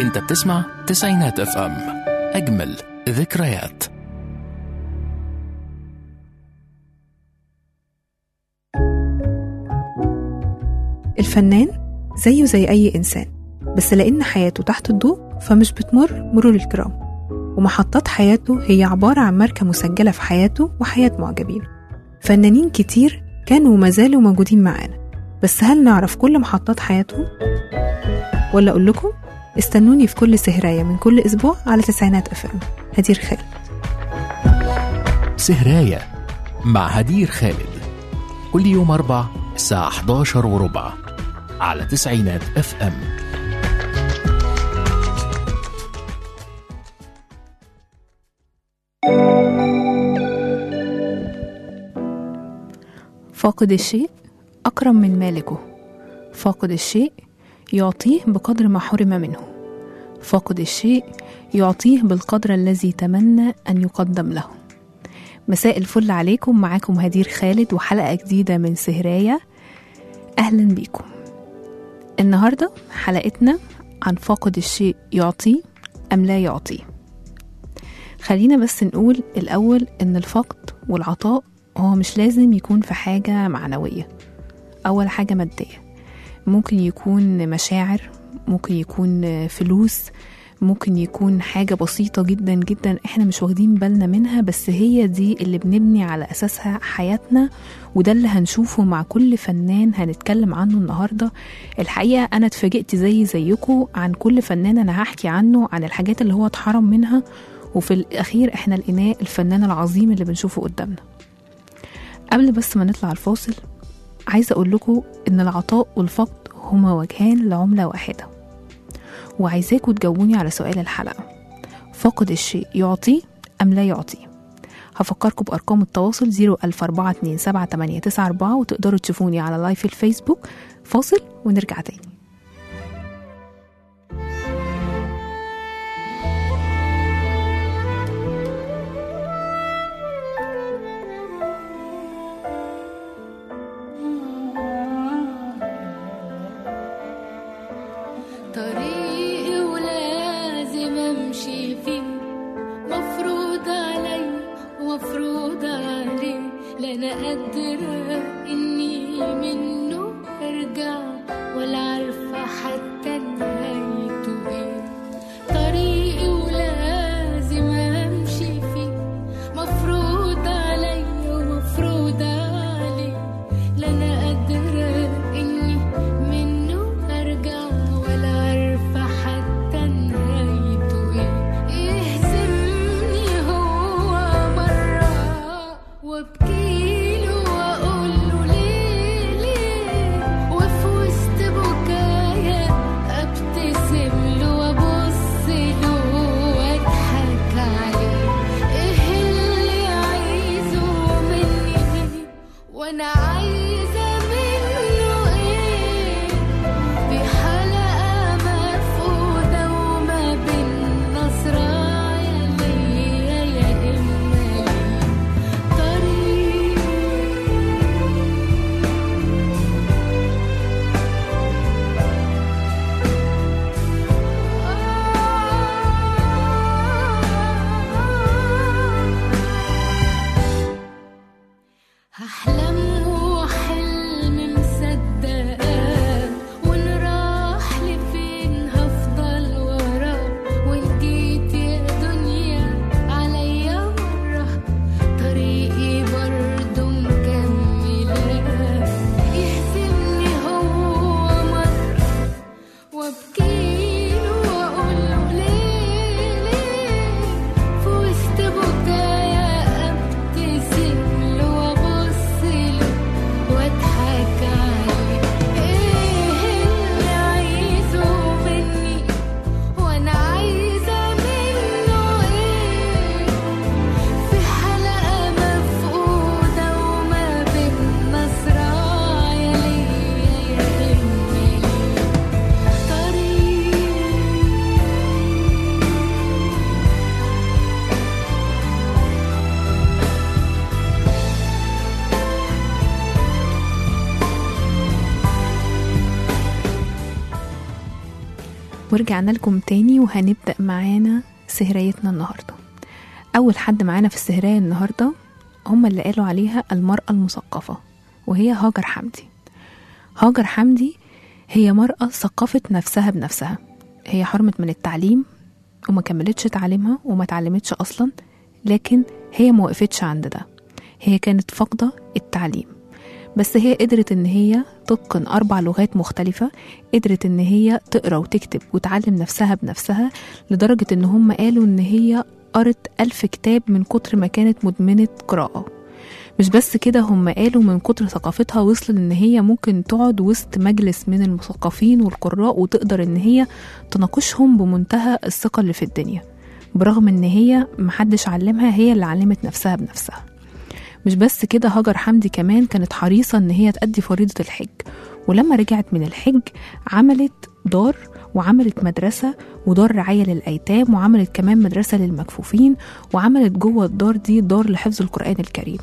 انت بتسمع تسعينات اف ام، اجمل ذكريات. الفنان زيه زي أي إنسان، بس لأن حياته تحت الضوء فمش بتمر مرور الكرام، ومحطات حياته هي عبارة عن ماركة مسجلة في حياته وحياة معجبينه. فنانين كتير كانوا وما زالوا موجودين معانا، بس هل نعرف كل محطات حياتهم؟ ولا أقول لكم استنوني في كل سهراية من كل أسبوع على تسعينات اف ام. هدير خالد. سهراية مع هدير خالد، كل يوم 4 الساعة 11:15 على تسعينات اف ام. فاقد الشيء أكرم من مالكه، فاقد الشيء يعطيه بقدر ما حرم منه، فاقد الشيء يعطيه بالقدر الذي تمنى أن يقدم له. مساء الفل عليكم، معاكم هدير خالد وحلقة جديدة من سهراية. أهلا بيكم. النهاردة حلقتنا عن فاقد الشيء يعطيه أم لا يعطيه. خلينا بس نقول الأول إن الفقد والعطاء هو مش لازم يكون في حاجة معنوية، أول حاجة مادية، ممكن يكون مشاعر، ممكن يكون فلوس، ممكن يكون حاجة بسيطة جدا جدا احنا مش واخدين بالنا منها، بس هي دي اللي بنبني على أساسها حياتنا، وده اللي هنشوفه مع كل فنان هنتكلم عنه النهاردة. الحقيقة أنا اتفاجئت زيكم عن كل فنان أنا هحكي عنه، عن الحاجات اللي هو اتحرم منها، وفي الأخير احنا لقيناه الفنان العظيم اللي بنشوفه قدامنا. قبل بس ما نطلع الفاصل عايزة أقول لكم إن العطاء والفقد هما وجهان لعملة واحدة، وعايزاكم تجاوبوني على سؤال الحلقة: فاقد الشيء يعطيه أم لا يعطيه؟ هفكركم بأرقام التواصل 004277894، وتقدروا تشوفوني على لايف الفيسبوك. فاصل ونرجع تاني. طريقي ولازم امشي فيه، مفروض علي ومفروض عليه، لا انا قادرة اني منه ارجع ولا عارفة ورجعنا لكم تاني وهنبدأ معانا سهريتنا النهاردة. أول حد معانا في السهرية النهاردة هم اللي قالوا عليها المرأة المثقفة، وهي هاجر حمدي. هاجر حمدي هي مرأة ثقفت نفسها بنفسها. هي حرمت من التعليم وما كملتش تعليمها وما تعلمتش أصلا، لكن هي ما وقفتش عند ده. هي كانت فاقدة التعليم، بس هي قدرت ان هي تتقن 4 لغات مختلفة. قدرت ان هي تقرأ وتكتب وتعلم نفسها بنفسها، لدرجة ان هم قالوا ان هي قرت 1000 كتاب من كتر ما كانت مدمنة قراءة. مش بس كده، هم قالوا من كتر ثقافتها وصل ان هي ممكن تقعد وسط مجلس من المثقفين والقراء وتقدر ان هي تناقشهم بمنتهى الثقة اللي في الدنيا، برغم ان هي محدش علمها، هي اللي علمت نفسها بنفسها. مش بس كده، هاجر حمدي كمان كانت حريصة ان هي تأدي فريضة الحج، ولما رجعت من الحج عملت دار وعملت مدرسة ودار رعاية للأيتام، وعملت كمان مدرسة للمكفوفين، وعملت جوه الدار دي دار لحفظ القرآن الكريم.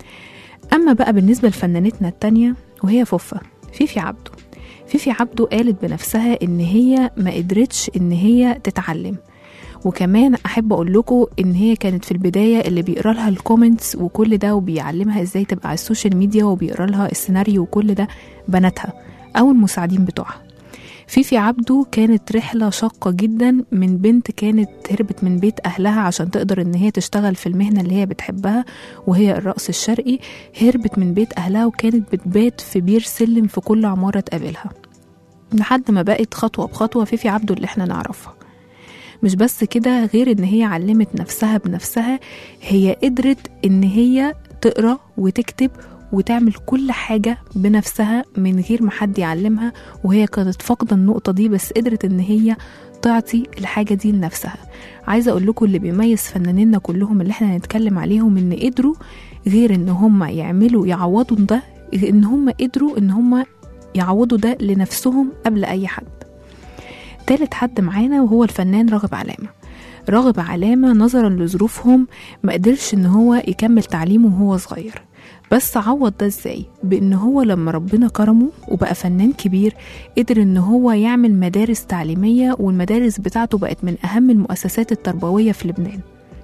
أما بقى بالنسبة لفنانتنا التانية وهي فيفي عبده. فيفي عبده قالت بنفسها ان هي ما قدرتش ان هي تتعلم، وكمان احب اقول لكم ان هي كانت في البدايه اللي بيقرا لها الكومنتس وكل ده وبيعلمها ازاي تبقى على السوشيال ميديا وبيقرا لها السيناريو وكل ده بناتها او المساعدين بتوعها. فيفي عبده كانت رحله شاقه جدا، من بنت كانت هربت من بيت اهلها عشان تقدر ان هي تشتغل في المهنه اللي هي بتحبها وهي الرقص الشرقي. هربت من بيت اهلها وكانت بتبات في بير سلم في كل عماره تقابلها، لحد ما بقت خطوه بخطوه فيفي عبده اللي احنا نعرفها. مش بس كده، غير ان هي علمت نفسها بنفسها، هي قدرت ان هي تقرأ وتكتب وتعمل كل حاجة بنفسها من غير ما حد يعلمها، وهي كانت فاقدة النقطة دي بس قدرت ان هي تعطي الحاجة دي لنفسها. عايزة اقول لكم اللي بيميز فنانيننا كلهم اللي احنا هنتكلم عليهم ان قدروا غير ان هم يعوضوا ده، ان هم قدروا ان هم يعوضوا ده لنفسهم قبل اي حد. تالت حد معانا وهو الفنان راغب علامة. راغب علامة نظرا لظروفهم ما قدرش ان هو يكمل تعليمه وهو صغير، بس عوض ده ازاي؟ بان هو لما ربنا كرمه وبقى فنان كبير قدر ان هو يعمل مدارس تعليمية، والمدارس بتاعته بقت من اهم المؤسسات التربوية في لبنان.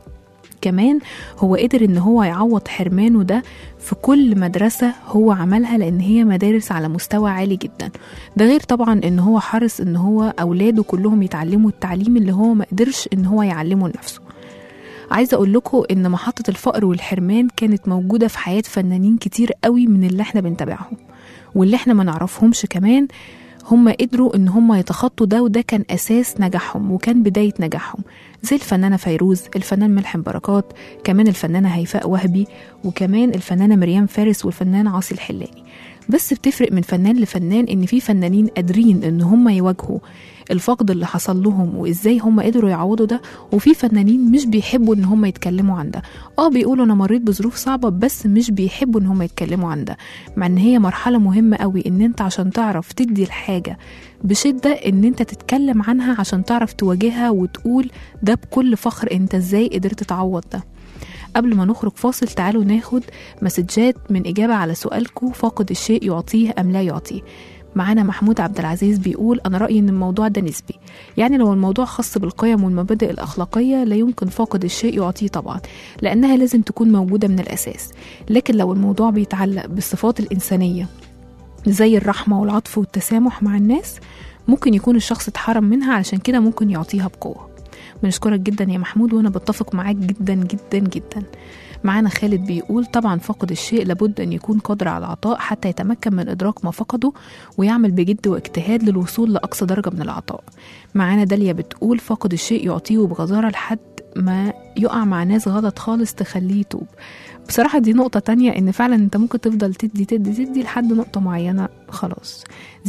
كمان هو قدر ان هو يعوض حرمانه ده في كل مدرسة هو عملها، لان هي مدارس على مستوى عالي جدا. ده غير طبعا ان هو حرص ان هو اولاده كلهم يتعلموا التعليم اللي هو ما قدرش ان هو يعلمه لنفسه. عايزة اقول لكم ان محطة الفقر والحرمان كانت موجودة في حياة فنانين كتير قوي من اللي احنا بنتابعهم واللي احنا ما نعرفهمش. كمان هم قدروا ان هم يتخطوا ده، وده كان اساس نجاحهم وكان بداية نجاحهم، زي الفنانة فيروز، الفنان ملحم بركات، كمان الفنانة هيفاء وهبي، وكمان الفنانة مريم فارس والفنان عاصي الحلاني. بس بتفرق من فنان لفنان ان في فنانين قادرين ان هم يواجهوا الفقد اللي حصل لهم وازاي هم قدروا يعوضوا ده، وفي فنانين مش بيحبوا ان هم يتكلموا عن ده. بيقولوا انا مريت بظروف صعبة بس مش بيحبوا ان هم يتكلموا عن ده، مع ان هي مرحلة مهمة قوي ان انت عشان تعرف تدي الحاجة بشدة ان انت تتكلم عنها عشان تعرف تواجهها وتقول ده بكل فخر انت ازاي قدرت تعوض ده. قبل ما نخرج فاصل تعالوا ناخد مسجات من إجابة على سؤالكم فاقد الشيء يعطيه أم لا يعطيه. معانا محمود عبد العزيز بيقول أنا رأيي أن الموضوع ده نسبي، يعني لو الموضوع خاص بالقيم والمبادئ الأخلاقية لا يمكن فاقد الشيء يعطيه طبعا، لأنها لازم تكون موجودة من الأساس. لكن لو الموضوع بيتعلق بالصفات الإنسانية زي الرحمة والعطف والتسامح مع الناس ممكن يكون الشخص اتحرم منها، علشان كده ممكن يعطيها بقوة. بنشكرك جدا يا محمود وانا بتفق معاك جدا جدا جدا. معانا خالد بيقول طبعا فاقد الشيء لابد ان يكون قادر على العطاء حتى يتمكن من ادراك ما فقده ويعمل بجد واجتهاد للوصول لاقصى درجة من العطاء. معانا داليا بتقول فاقد الشيء يعطيه بغزارة لحد ما يقع مع ناس غلط خالص تخليه يتوب. بصراحة دي نقطة تانية ان فعلا انت ممكن تفضل تدي لحد نقطة معينة خلاص.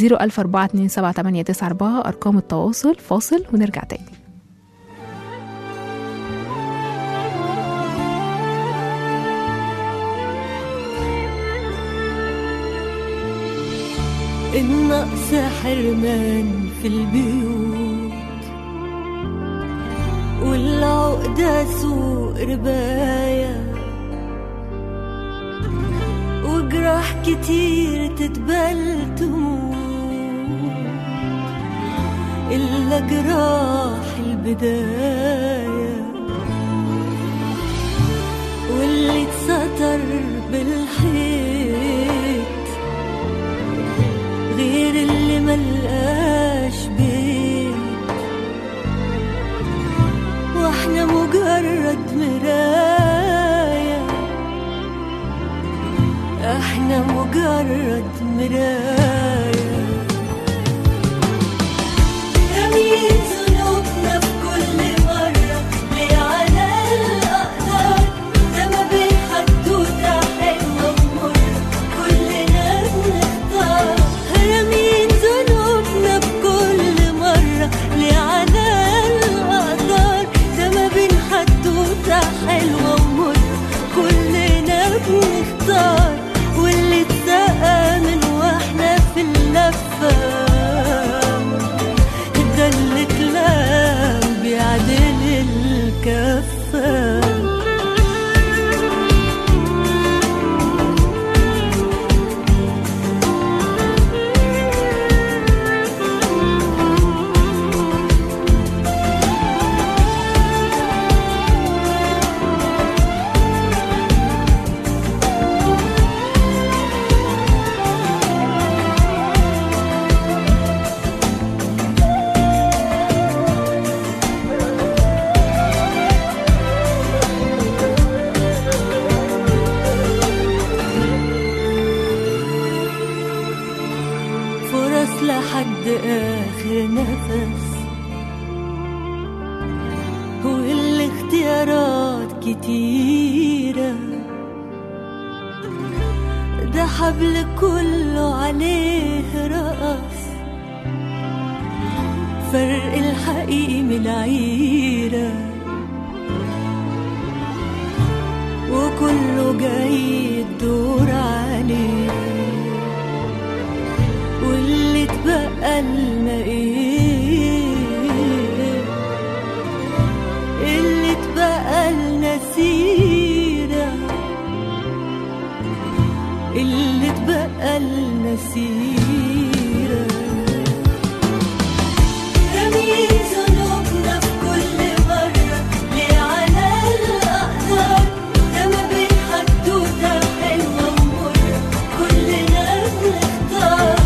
004278894 ارقام التواصل. فاصل ونرجع تاني. النقص حرمان في البيوت والعقدة سوق رباية وجراح كتير تتبل تموت إلا جراح البداية، واللي اتستر بالحيط غير اللي ملقاش بيت، واحنا مجرد مراية، احنا مجرد مراية. رميت ذنوبنا في كل مرة ليه على الأقدار، ده ما بين حدوتة حلوة ومرة كلنا بنختار. رميت ذنوبنا في كل مرة ليه على الأقدار، ده ما بين حدوتة حلوة ومرة كلنا بنختار. واللي اتسقى من واحنا في اللفة ده اللي اتلام بيعدل الكفة. فرص لحد آخر نفس، والاختيارات كتيرة، ده حبل كله عليه رقص، فرق الحقيقي من العيرة، وكله جاي الدور عليه. واللي اتبقى لنا ايه؟ اللي اتبقى لنا سيرة، اللي اتبقى لنا سيرة. رميت ذنوبنا في كل مرة ليه على الأقدار، ده ما بين حدوتة حلوة ومرة كلنا بنختار.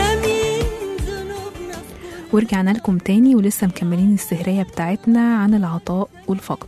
ورجعنا لكم تاني ولسه مكملين السهرية بتاعتنا عن العطاء والفقد.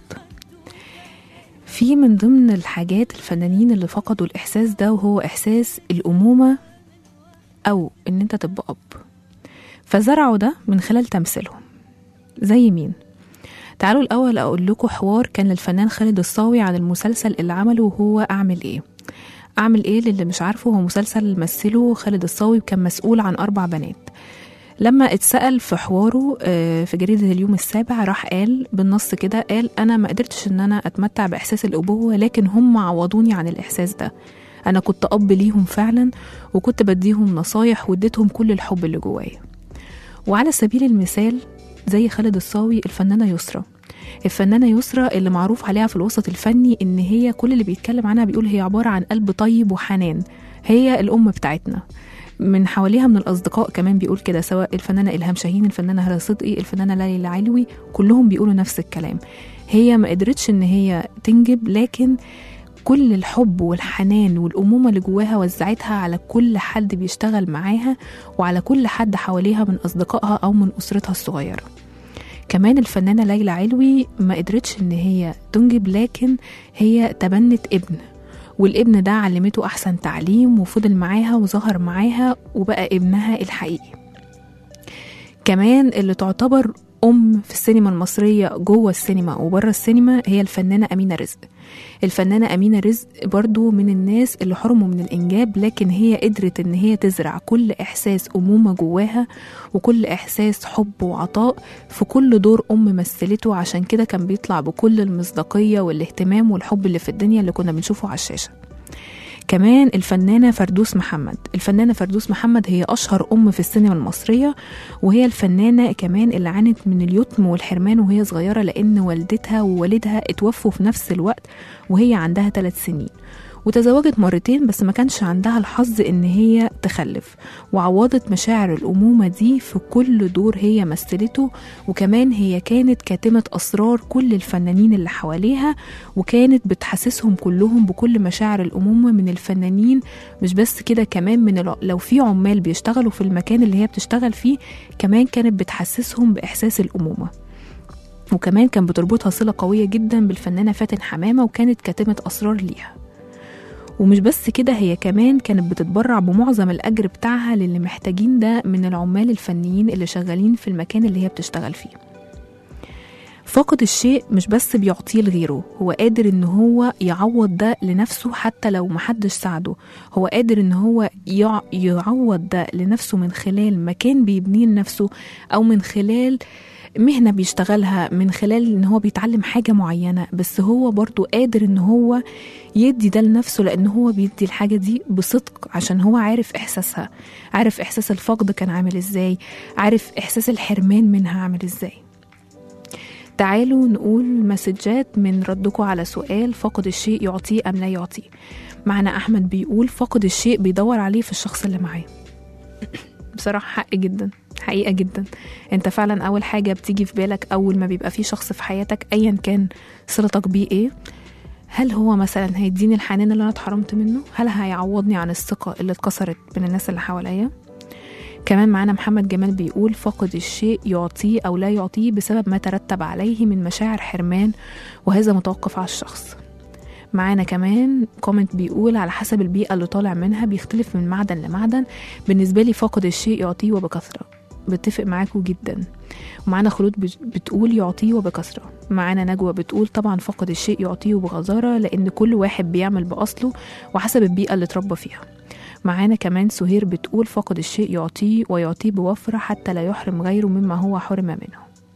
في من ضمن الحاجات الفنانين اللي فقدوا الإحساس ده، وهو إحساس الأمومة أو إن أنت تبقى أب، فزرعوا ده من خلال تمثيلهم. زي مين؟ تعالوا الأول أقول لكم حوار كان للفنان خالد الصاوي عن المسلسل اللي عمله وهو أعمل إيه. أعمل إيه للي مش عارفه، هو مسلسل مثله خالد الصاوي وكان مسؤول عن 4 بنات. لما اتسأل في حواره في جريدة اليوم السابع، راح قال بالنص كده، قال أنا ما قدرتش إن أنا أتمتع بإحساس الأبوة، لكن هم عوضوني عن الإحساس ده. أنا كنت أب ليهم فعلا، وكنت بديهم نصايح واديتهم كل الحب اللي جوايا. وعلى سبيل المثال زي خالد الصاوي، الفنانة يسرى اللي معروف عليها في الوسط الفني إن هي كل اللي بيتكلم عنها بيقول هي عبارة عن قلب طيب وحنان، هي الأم بتاعتنا. من حواليها من الأصدقاء كمان بيقول كده، سواء الفنانة إلهام شاهين، الفنانة هلا صدقي، الفنانة ليلى علوي، كلهم بيقولوا نفس الكلام. هي ما قدرتش إن هي تنجب، لكن كل الحب والحنان والأمومة اللي جواها وزعتها على كل حد بيشتغل معاها، وعلى كل حد حواليها من أصدقائها أو من أسرتها الصغيرة. كمان الفنانة ليلى علوي ما قدرتش إن هي تنجب، لكن هي تبنت ابن، والابن ده علمته أحسن تعليم وفضل معاها وظهر معاها وبقى ابنها الحقيقي. كمان اللي تعتبر أم في السينما المصرية جوه السينما وبره السينما هي الفنانة أمينة رزق. الفنانة أمينة رزق برضو من الناس اللي حرموا من الإنجاب، لكن هي قدرت إن هي تزرع كل إحساس أمومة جواها وكل إحساس حب وعطاء في كل دور أم مثلته، عشان كده كان بيطلع بكل المصداقية والاهتمام والحب اللي في الدنيا اللي كنا بنشوفه على الشاشة. كمان الفنانة فردوس محمد هي أشهر أم في السينما المصرية، وهي الفنانة كمان اللي عانت من اليتم والحرمان وهي صغيرة، لأن والدتها ووالدها اتوفوا في نفس الوقت وهي عندها 3 سنين. وتزوجت مرتين بس ما كانش عندها الحظ إن هي تخلف، وعوضت مشاعر الأمومة دي في كل دور هي مثلته. وكمان هي كانت كاتمة أسرار كل الفنانين اللي حواليها، وكانت بتحسسهم كلهم بكل مشاعر الأمومة من الفنانين. مش بس كده، كمان من لو في عمال بيشتغلوا في المكان اللي هي بتشتغل فيه كمان كانت بتحسسهم بإحساس الأمومة. وكمان كان بتربطها صلة قوية جدا بالفنانة فاتن حمامة، وكانت كاتمة أسرار ليها. ومش بس كده، هي كمان كانت بتتبرع بمعظم الأجر بتاعها للي محتاجين ده من العمال الفنيين اللي شغالين في المكان اللي هي بتشتغل فيه. فاقد الشيء مش بس بيعطيه لغيره، هو قادر ان هو يعوض ده لنفسه حتى لو محدش ساعده. هو قادر ان هو يعوض ده لنفسه من خلال مكان بيبنيه لنفسه، او من خلال مهنة بيشتغلها، من خلال ان هو بيتعلم حاجة معينة. بس هو برضو قادر ان هو يدي ده لنفسه، لان هو بيدي الحاجة دي بصدق، عشان هو عارف احساسها، عارف احساس الفقد كان عامل ازاي، عارف احساس الحرمان منها عامل ازاي. تعالوا نقول مسجات من ردكم على سؤال فاقد الشيء يعطيه أم لا يعطيه. معنا أحمد بيقول فاقد الشيء بيدور عليه في الشخص اللي معاه. بصراحة حق جدا، حقيقة جدا. انت فعلا أول حاجة بتيجي في بالك أول ما بيبقى في شخص في حياتك أيا كان صلتك بيه ايه، هل هو مثلا هيديني الحنان اللي أنا اتحرمت منه؟ هل هيعوضني عن الثقة اللي اتكسرت من الناس اللي حواليا؟ كمان معانا محمد جمال بيقول فاقد الشيء يعطيه أو لا يعطيه بسبب ما ترتب عليه من مشاعر حرمان، وهذا متوقف على الشخص. معانا كمان كومنت بيقول على حسب البيئة اللي طالع منها بيختلف من معدن لمعدن. بالنسبة لي فاقد الشيء يعطيه وبكثرة. بتفق معاكم جدا. ومعانا خلود بتقول يعطيه وبكثرة. معانا نجوى بتقول طبعا فاقد الشيء يعطيه بغزارة، لأن كل واحد بيعمل بأصله وحسب البيئة اللي اتربى فيها. معانا كمان سهير بتقول فاقد الشيء يعطيه ويعطيه بوفرة حتى لا يحرم غيره مما هو حرم منه.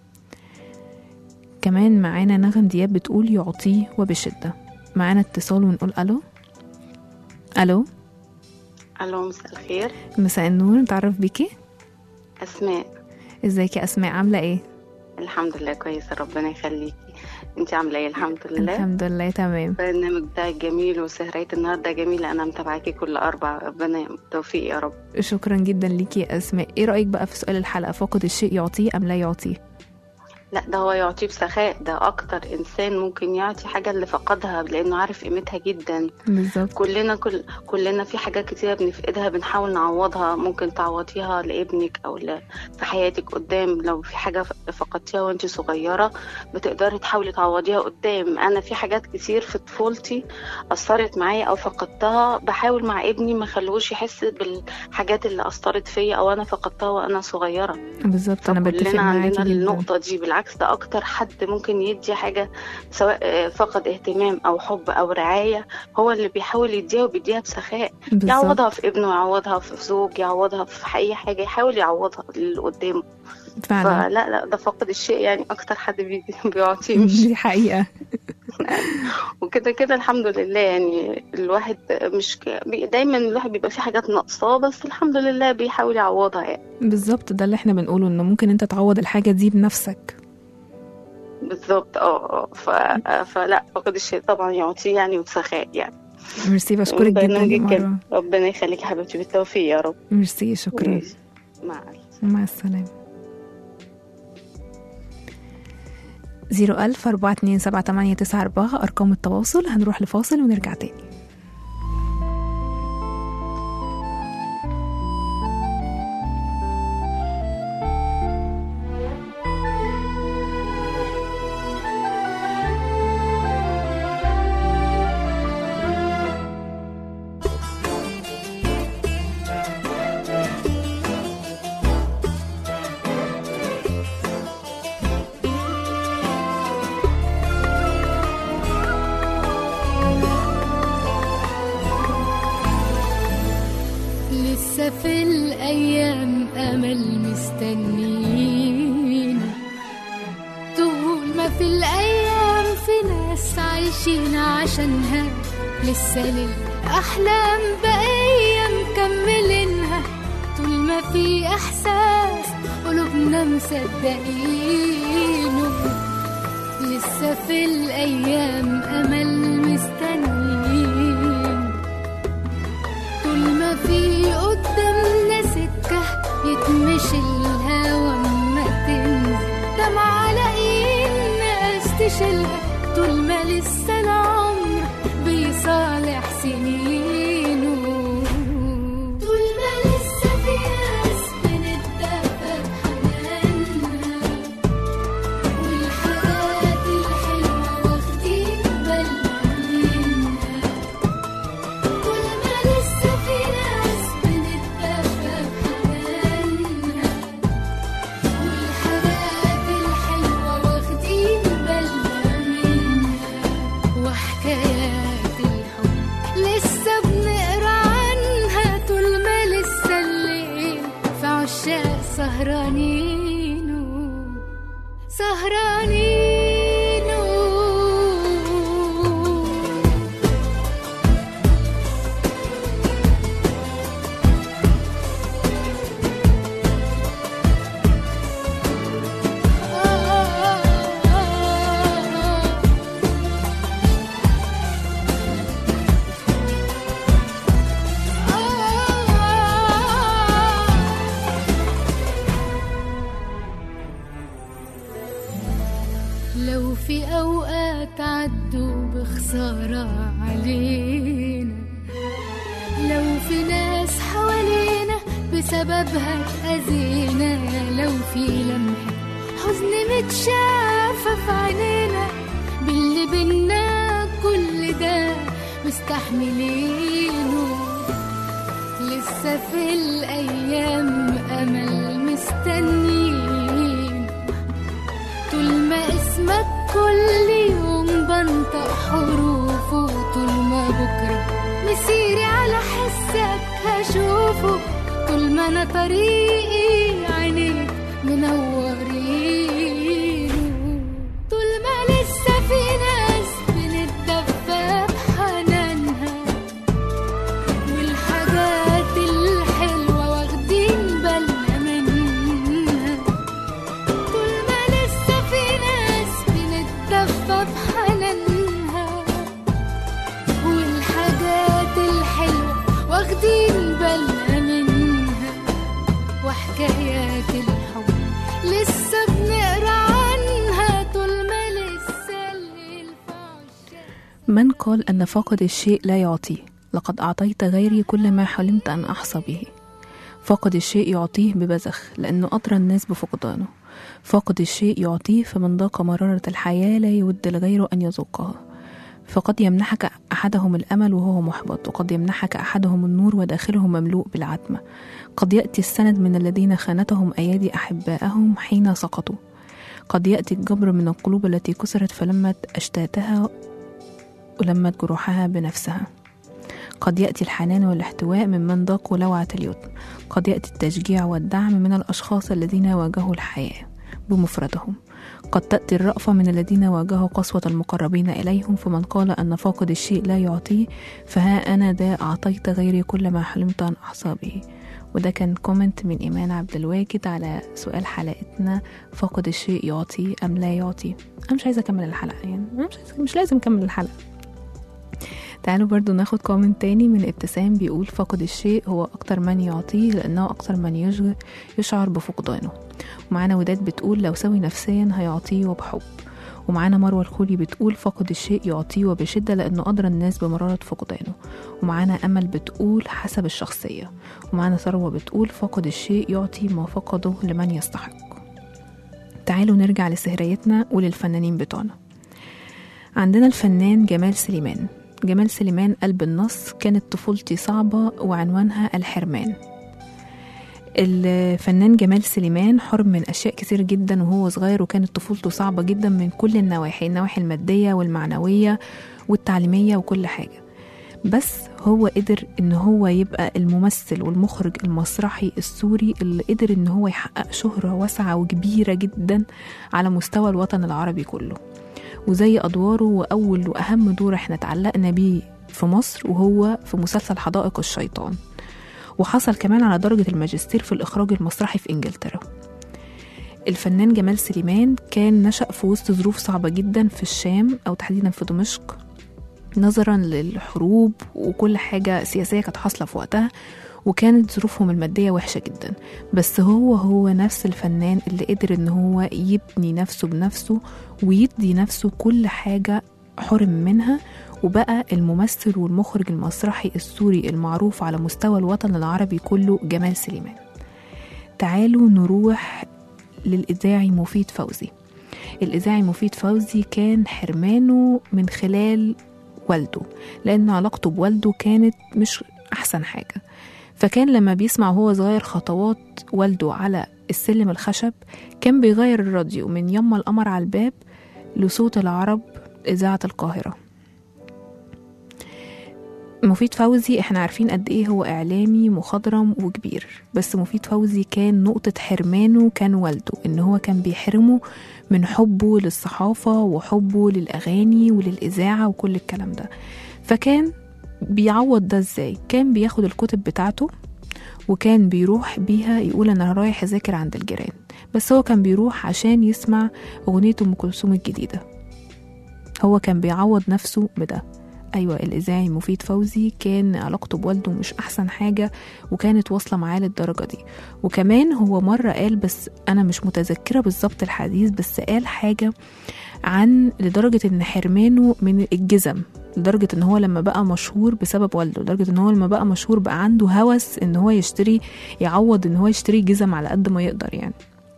كمان معانا نغم دياب بتقول يعطيه وبشدة. معانا اتصال ونقول ألو. ألو. الو، مساء الخير. مساء النور، نتعرف بيكي؟ اسماء. ازيك يا أسماء، عاملة ايه؟ الحمد لله كويسه، ربنا يخليكي. انت عامله ايه؟ الحمد لله. الحمد لله تمام. البرنامج بتاعك جميل وسهرية النهارده جميله، انا متابعاكي كل اربع، ربنا توفيق يا رب. شكرا جدا ليكي يا أسماء. ايه رأيك بقى في سؤال الحلقة، فاقد الشيء يعطيه أم لا يعطيه؟ لا، ده هو يعطيه بسخاء، ده اكتر انسان ممكن يعطي حاجه اللي فقدها لانه عارف قيمتها جدا. بالظبط. كلنا في حاجات كتيره بنفقدها بنحاول نعوضها. ممكن تعوضيها لابنك او في حياتك قدام. لو في حاجه فقدتيها وانت صغيره بتقدري تحاولي تعوضيها قدام. انا في حاجات كتير في طفولتي اثرت معايا او فقدتها، بحاول مع ابني ما خلوش يحس بالحاجات اللي اثرت فيا او انا فقدتها وانا صغيره. بالظبط، انا بتفق كلنا معاكي عندنا جدا. النقطه دي. بالعكس، ده اكتر حد ممكن يدي حاجه، سواء فقد اهتمام او حب او رعايه، هو اللي بيحاول يديها وبيديها بسخاء. بالظبط. يعوضها في ابنه، يعوضها في زوج، يعوضها في اي حاجه، يحاول يعوضها اللي قدامه. فعلا. فلا ده فقد الشيء يعني اكتر حد بيعطيه مش دي حقيقة. وكده كده الحمد لله. يعني الواحد مش دايما الواحد بيبقى فيه حاجات ناقصاه، بس الحمد لله بيحاول يعوضها يعني. بالظبط، ده اللي احنا بنقوله، انه ممكن انت تعوض الحاجة دي بنفسك. بالظبط. فلا فقد الشيء طبعا يعطيه يعني وبسخاء يعني. ميرسي، بشكرك جدا يا مرة. ربنا يخليك يا حبيبتي، بالتوفيق يا رب. ميرسي، شكرا. مع السلامة. 010427894 أرقام التواصل. هنروح لفاصل ونرجع تاني. لسه في الأيام أمل مستنين، طول ما في الأيام في ناس عايشين عشانها، لسه للأحلام بقية مكملينها، طول ما في إحساس قلوبنا مصدقينه، لسه في الأيام أمل مستنين. ما في قدامنا سكة يتمشي الهوا اما تنزل دمعة على الناس تشيلها طول ما لسه العمر بيصالح سنينه طول ما لسه في ناس بنتدفى بحنانها والحاجات الحلوة واخدين بالنا منها طول ما لسه في ناس بنتدفى بحنانها والحاجات الحلوة واخدين بالنا منها وحكايات الحب لسه بنقرا عنها طول ما لسه الليل في عشاق سهرانينه لو في أوقات عدوا بخسارة علينا لو في ناس حوالينا بسببها اتأذينا لو في لمحة حزن متشافة في عينينا باللي بينا كل ده مستحملينه لسه في الأيام أمل مستنين طول ما اسمك كل يوم بنطق حروفه طول ما بكرة مسيري على حسك هشوفه طول ما أنا طريقي عينيك منورينه طول ما لسه في ناس بنتدفى بحنانها والحاجات الحلوة واخدين بالنا منها طول ما لسه في ناس بنتدفى بحنانها والحاجات الحلوة واخدين بالنا منها وحكايات الحب لسه بنقرا عنها طول ما لسه الليل في عشاق. من قال أن فاقد الشيء لا يعطيه؟ لقد أعطيت غيري كل ما حلمت أن أحصى به. فاقد الشيء يعطيه ببذخ لأنه أطرى الناس بفقدانه. فاقد الشيء يعطيه فمن ضاق مرارة الحياة لا يود لغيره أن يذوقها. فقد يمنحك أحدهم الأمل وهو محبط، وقد يمنحك أحدهم النور وداخله مملوء بالعتمة. قد يأتي السند من الذين خانتهم أيادي أحبائهم حين سقطوا. قد يأتي الجبر من القلوب التي كسرت فلمت أشتاتها ولمت جروحها بنفسها. قد يأتي الحنان والاحتواء ممن ضاقوا لوعة اليتم. قد يأتي التشجيع والدعم من الأشخاص الذين واجهوا الحياة بمفردهم. قد تأتي الرأفة من الذين واجهوا قسوة المقربين إليهم. فمن قال أن فاقد الشيء لا يعطيه فها أنا ذا أعطيت غيري كل ما حلمت أن أحصى به. وده كان كومنت من إيمان عبد الواجد على سؤال حلقتنا: فاقد الشيء يعطي أم لا يعطي؟ أنا مش عايزة أكمل الحلقة، يعني مش لازم أكمل الحلقة. تعالوا برضو ناخد كومنت تاني من ابتسام بيقول: فاقد الشيء هو أكتر من يعطيه لأنه أكتر من يشعر بفقدانه. ومعانا وداد بتقول: لو سوي نفسيا هيعطيه وبحب. ومعانا مروة الخولي بتقول: فاقد الشيء يعطيه وبشدة لأنه أدرى الناس بمرارة فقدانه. ومعانا أمل بتقول: حسب الشخصية. ومعانا ثروة بتقول: فاقد الشيء يعطي ما فقده لمن يستحق. تعالوا نرجع لسهريتنا وللفنانين بتوعنا. عندنا الفنان جمال سليمان. جمال سليمان قلب النص: كانت طفولتي صعبة وعنوانها الحرمان. الفنان جمال سليمان حرم من أشياء كتير جدا وهو صغير، وكانت طفولته صعبة جدا من كل النواحي المادية والمعنوية والتعليمية وكل حاجة. بس هو قدر إن هو يبقى الممثل والمخرج المسرحي السوري اللي قدر إن هو يحقق شهرة واسعة وكبيرة جدا على مستوى الوطن العربي كله. وزي أدواره، وأول وأهم دور احنا اتعلقنا بيه في مصر وهو في مسلسل حدائق الشيطان، وحصل كمان على درجة الماجستير في الإخراج المسرحي في إنجلترا. الفنان جمال سليمان كان نشأ في وسط ظروف صعبة جدا في الشام، أو تحديدا في دمشق، نظرا للحروب وكل حاجة سياسية كانت حاصلة في وقتها، وكانت ظروفهم المادية وحشة جدا. بس هو نفس الفنان اللي قدر ان هو يبني نفسه بنفسه ويدي نفسه كل حاجة حرم منها، وبقى الممثل والمخرج المسرحي السوري المعروف على مستوى الوطن العربي كله جمال سليمان. تعالوا نروح للإذاعي مفيد فوزي. الإذاعي مفيد فوزي كان حرمانه من خلال والده، لأن علاقته بوالده كانت مش أحسن حاجة. فكان لما بيسمع وهو صغير خطوات والده على السلم الخشب كان بيغير الراديو من يما القمر على الباب لصوت العرب إذاعة القاهرة. مفيد فوزي احنا عارفين قد ايه هو اعلامي مخضرم وكبير، بس مفيد فوزي كان نقطة حرمانه كان والده، ان هو كان بيحرمه من حبه للصحافة وحبه للأغاني وللإذاعة وكل الكلام ده. فكان بيعوض ده ازاي؟ كان بياخد الكتب بتاعته وكان بيروح بيها يقول انا رايح اذاكر عند الجيران، بس هو كان بيروح عشان يسمع أغنية أم كلثوم الجديدة. هو كان بيعوض نفسه بده. أيوة، الإذاعي مفيد فوزي كان علاقته بوالده مش أحسن حاجة، وكانت واصلة معاه للدرجة دي. وكمان هو مرة قال، بس أنا مش متذكرة بالظبط الحديث، بس قال حاجة عن لدرجة إن حرمانه من الجزم، لدرجة إن هو لما بقى مشهور بسبب والده، لدرجة إن هو لما بقى مشهور بقى عنده هوس إن هو يعوض إن هو يشتري جزم على قد ما يقدر يعني.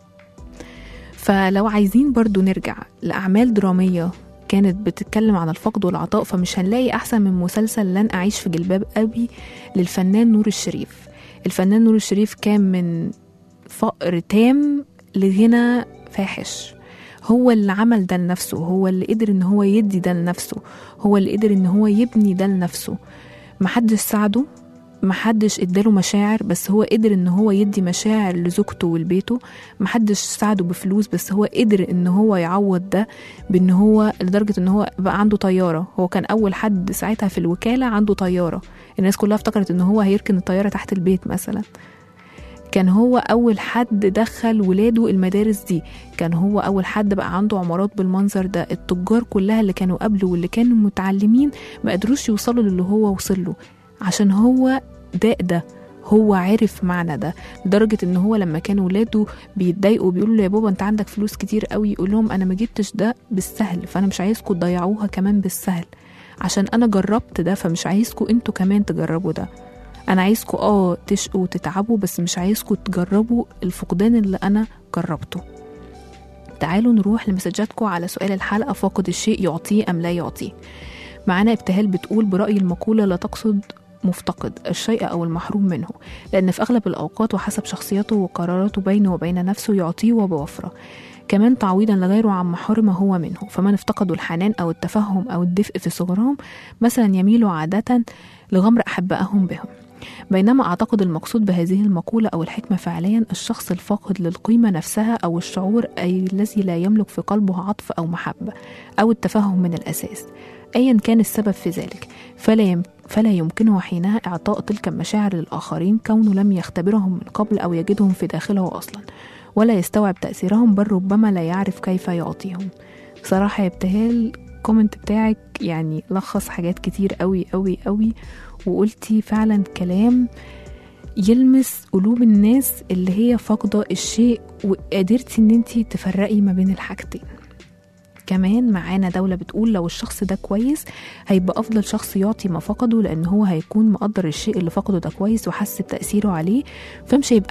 فلو عايزين برضو نرجع لأعمال درامية كانت بتتكلم عن الفقد والعطاء، فمش هنلاقي أحسن من مسلسل لن أعيش في جلباب أبي للفنان نور الشريف. الفنان نور الشريف كان من فقر تام لغنى فاحش. هو اللي عمل ده لنفسه، هو اللي قدر إن هو يدي ده لنفسه، هو اللي قدر إن هو يبني ده لنفسه. محدش ساعده، محدش اداله مشاعر، بس هو قدر ان هو يدي مشاعر لزوجته ولبيته. محدش ساعده بفلوس، بس هو قدر ان هو يعوض ده بان هو لدرجة ان هو بقى عنده طيارة. هو كان اول حد ساعتها في الوكالة عنده طيارة، الناس كلها افتكرت ان هو هيركن الطيارة تحت البيت مثلا. كان هو اول حد دخل ولاده المدارس دي، كان هو اول حد بقى عنده عمارات بالمنظر ده. التجار كلها اللي كانوا قبله واللي كانوا متعلمين ما قدروش يوصلوا للي هو وصله، عشان هو ده هو عرف معنى ده. لدرجة ان هو لما كانوا ولاده بيتضايقوا بيقولوا له يا بابا انت عندك فلوس كتير قوي، يقول لهم انا ما جبتش ده بالسهل، فانا مش عايزكم تضيعوها كمان بالسهل، عشان انا جربت ده، فمش عايزكم انتوا كمان تجربوا ده. انا عايزكم تشقوا وتتعبوا، بس مش عايزكم تجربوا الفقدان اللي انا جربته. تعالوا نروح لمسجاتكم على سؤال الحلقة، فاقد الشيء يعطيه ام لا يعطيه؟ معانا ابتهال بتقول برأي المقولة لا تقصد مفتقد الشيء أو المحروم منه، لأن في أغلب الأوقات وحسب شخصيته وقراراته بينه وبين نفسه يعطيه وبوفرة، كمان تعويضا لغيره عما حرم هو منه. فمن افتقدوا الحنان أو التفهم أو الدفء في صغرهم مثلا يميلوا عادة لغمر أحبائهم بهم. بينما أعتقد المقصود بهذه المقولة أو الحكمة فعليا الشخص الفاقد للقيمة نفسها أو الشعور أي الذي لا يملك في قلبه عطف أو محبة أو التفهم من الأساس، أيا كان السبب في ذلك، فلا يمكنه حينها إعطاء تلك المشاعر للآخرين، كونه لم يختبرهم من قبل أو يجدهم في داخله أصلا، ولا يستوعب تأثيرهم، بل ربما لا يعرف كيف يعطيهم. صراحة يا ابتهال الكومنت بتاعك يعني لخص حاجات كتير قوي قوي قوي، وقلتي فعلا كلام يلمس قلوب الناس اللي هي فاقدة الشيء، وقدرتي ان انتي تفرقي ما بين الحاجتين. كمان معانا دولة بتقول لو الشخص ده كويس هيبقى أفضل شخص يعطي ما فقده، لأن هو هيكون مقدر الشيء اللي فقده ده كويس وحس بتأثيره عليه، فمش هيبقى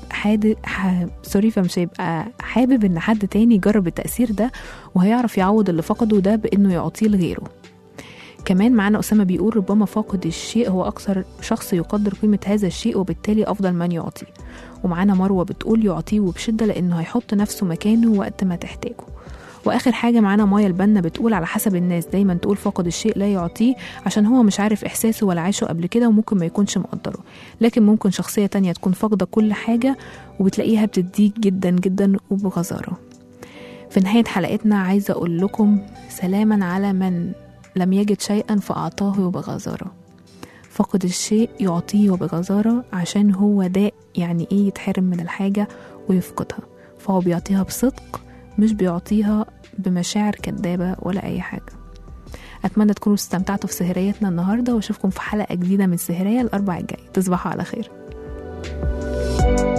فمش هيبقى حابب إن حد تاني يجرب التأثير ده، وهيعرف يعوض اللي فقده ده بإنه يعطيه لغيره. كمان معانا أسامة بيقول ربما فاقد الشيء هو أكثر شخص يقدر قيمة هذا الشيء وبالتالي أفضل من يعطيه. ومعانا مروة بتقول يعطيه وبشدة لأنه هيحط نفسه مكانه وقت ما تحتاجه. واخر حاجه معانا مايا البنا بتقول على حسب الناس دايما تقول فاقد الشيء لا يعطيه، عشان هو مش عارف احساسه ولا عايشه قبل كده وممكن ما يكونش مقدره، لكن ممكن شخصيه تانية تكون فاقده كل حاجه وبتلاقيها بتديك جدا جدا وبغزاره. في نهايه حلقتنا عايزه اقول لكم سلاما على من لم يجد شيئا فاعطاه بغزاره. فاقد الشيء يعطيه وبغزاره، عشان هو ده يعني ايه يتحرم من الحاجه ويفقدها، فهو بيعطيها بصدق، مش بيعطيها بمشاعر كدابة ولا أي حاجة. أتمنى تكونوا استمتعتوا في سهريتنا النهاردة، واشوفكم في حلقة جديدة من سهرية الأربع الجاي. تصبحوا على خير.